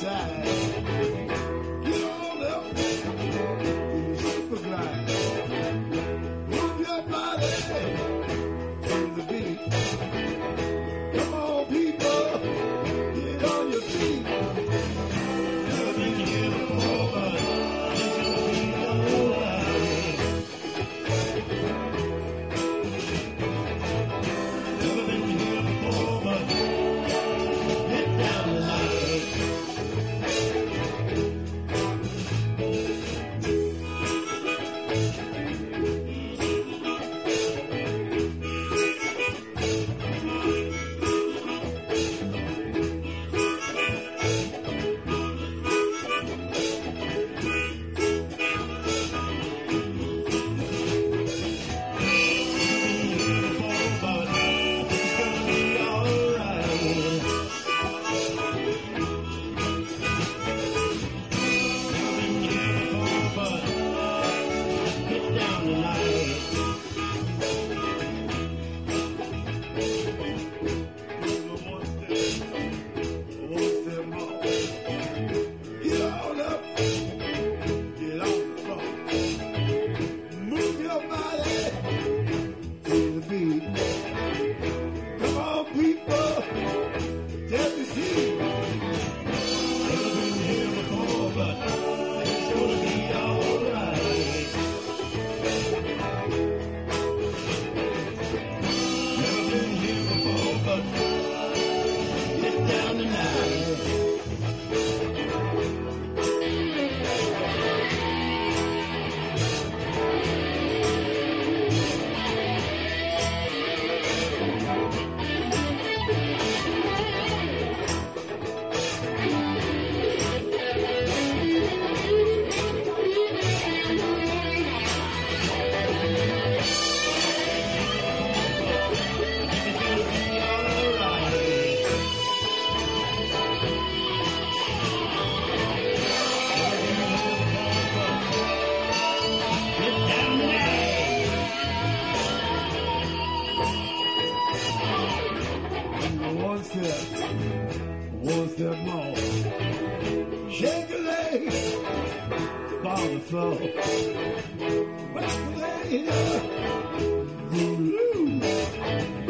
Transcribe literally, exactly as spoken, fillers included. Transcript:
side. Get on up to the super glide. Move your body to the beat. Come on, people, get on your feet. Never been here before, but it's gonna be alright. Never been here before, but get down tonight. One step, one step more. Shake your leg, on the floor. Back later, blue.